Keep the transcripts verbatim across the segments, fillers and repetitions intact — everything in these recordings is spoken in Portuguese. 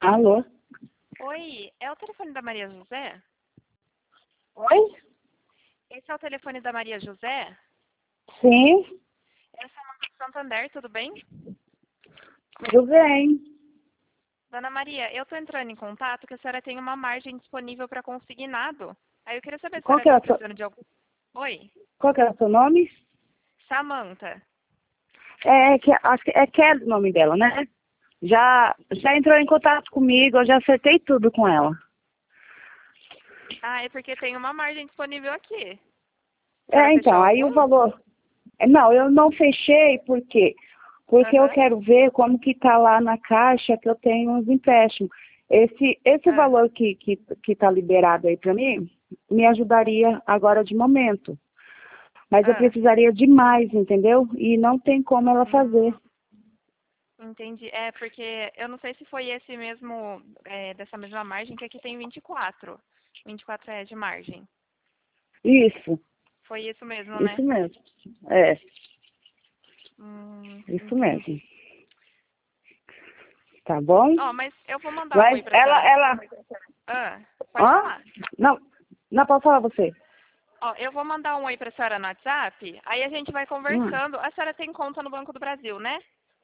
Alô? Oi, é o telefone da Maria José? Oi? Esse é o telefone da Maria José? Sim, Essa é a do Santander, tudo bem? tudo bem. Dona Maria, eu estou entrando em contato que a senhora tem uma margem disponível para consignado. Aí eu queria saber se a Qual senhora que é está o seu, precisando de algum... Oi, qual que é o seu nome? Samanta. É, que, acho que é Kelly o nome dela, né? Já, já entrou em contato comigo, eu já acertei tudo com ela. Ah, é porque tem uma margem disponível aqui. A senhora É, fechou então, aí o algum? valor... é, Não, eu não fechei, por quê? Porque eu Aham. quero ver como que tá lá na caixa que eu tenho uns empréstimos. Esse, esse Ah, valor que, que, que tá liberado aí para mim, me ajudaria agora de momento. Mas eu ah. precisaria de mais, entendeu? E não tem como ela fazer. Hum, entendi. É, porque eu não sei se foi esse mesmo, é, dessa mesma margem, que aqui tem vinte e quatro. vinte e quatro reais de margem. Isso, Foi isso mesmo, isso né? mesmo. É, Hum, isso mesmo. entendi. Tá bom? Ó, mas eu vou mandar um Mas oi pra ela, senhora. ela... Ah, pode Hã? falar. Não, não pode falar você. Ó, eu vou mandar um oi pra senhora no WhatsApp, aí a gente vai Hum. conversando. A senhora tem conta no Banco do Brasil, né?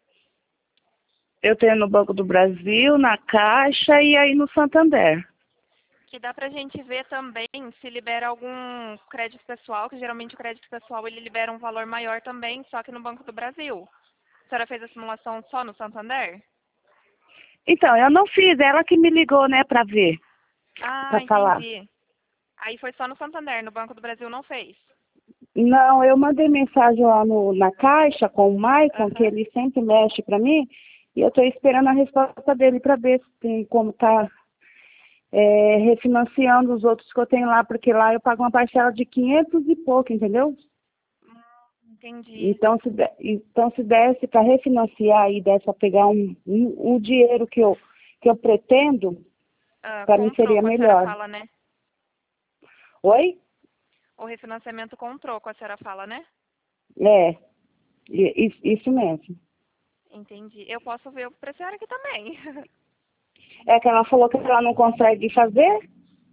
Eu tenho no Banco do Brasil, na Caixa e aí no Santander. Que dá pra gente ver também se libera algum crédito pessoal, que geralmente o crédito pessoal ele libera um valor maior também, só que no Banco do Brasil. A senhora fez a simulação só no Santander? Então, eu não fiz, ela que me ligou, né, pra ver, Ah, pra falar. entendi. Aí foi só no Santander, no Banco do Brasil não fez. Não, eu mandei mensagem lá no, na Caixa com o Maicon, que Aham. ele sempre mexe pra mim, e eu tô esperando a resposta dele pra ver se tem como tá é, refinanciando os outros que eu tenho lá, porque lá eu pago uma parcela de quinhentos e pouco, entendeu? Entendi. Então, se, de- então, se desse para refinanciar e desse para pegar um, um, um dinheiro que eu, que eu pretendo, Ah, para mim com seria troco, a senhora melhor. fala, né? Oi? O refinanciamento com troco, a senhora fala, né? É, i- isso, isso mesmo. Entendi. Eu posso ver pra senhora aqui também. É que ela falou que ela não consegue fazer,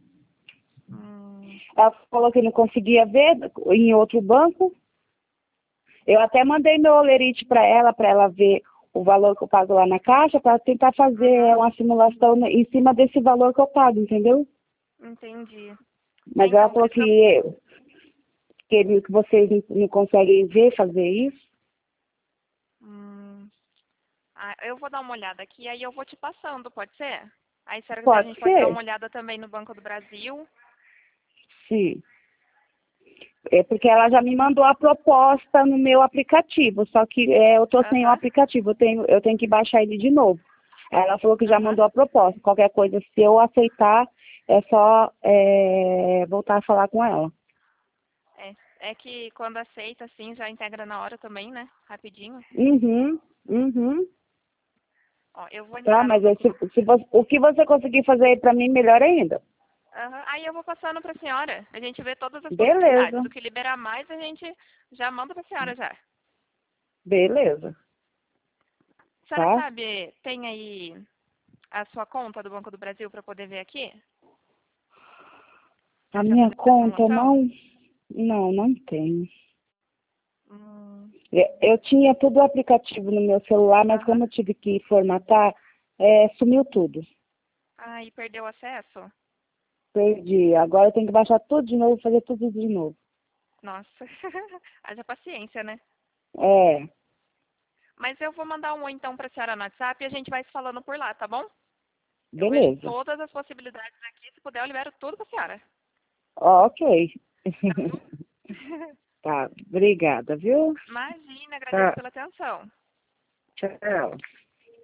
Hum, ela falou que não conseguia ver em outro banco. Eu até mandei meu olerite para ela, para ela ver o valor que eu pago lá na Caixa, para tentar fazer uhum, uma simulação em cima desse valor que eu pago, entendeu? entendi. É, Mas ela então, por falou isso que eu... que, que, ele- que vocês não não conseguem ver fazer isso. Hum, ah, eu vou dar uma olhada aqui, aí eu vou te passando, pode ser? Aí, se a senhora quiser, a Pode gente pode dar uma ser, olhada também no Banco do Brasil. sim. É porque ela já me mandou a proposta no meu aplicativo, só que é, eu tô sem o Aham, aplicativo, eu tenho, eu tenho que baixar ele de novo. Ela falou que já aham. mandou a proposta. Qualquer coisa, se eu aceitar, é só é, voltar a falar com ela. É, é que quando aceita, assim, já integra na hora também, né? Rapidinho. Uhum, uhum. Ó, eu vou Tá, entrar no... mas é, se, se você- o que você conseguir fazer aí pra mim, melhor ainda. Aham, aí eu vou passando pra senhora. A gente vê todas as possibilidades. Beleza, O que liberar mais, a gente já manda pra senhora já. beleza, A senhora tá? sabe, tem aí a sua conta do Banco do Brasil para poder ver aqui? A Pra senhora minha fazer a conta simulação? não, não, não tem. Hum, Eu eu tinha todo o aplicativo no meu celular, mas aham. como eu tive que formatar, é, sumiu tudo. Ah, e perdeu o acesso? Perdi. Agora eu tenho que baixar tudo de novo, fazer tudo de novo. Nossa, haja paciência, né? É, Mas eu vou mandar um oi então pra senhora no WhatsApp e a gente vai se falando por lá, tá bom? Eu vejo beleza. todas as possibilidades aqui. Se puder, eu libero tudo pra senhora. Ok. Tá bom? Tá, obrigada, viu? Imagina, agradeço Tá, pela atenção. tchau.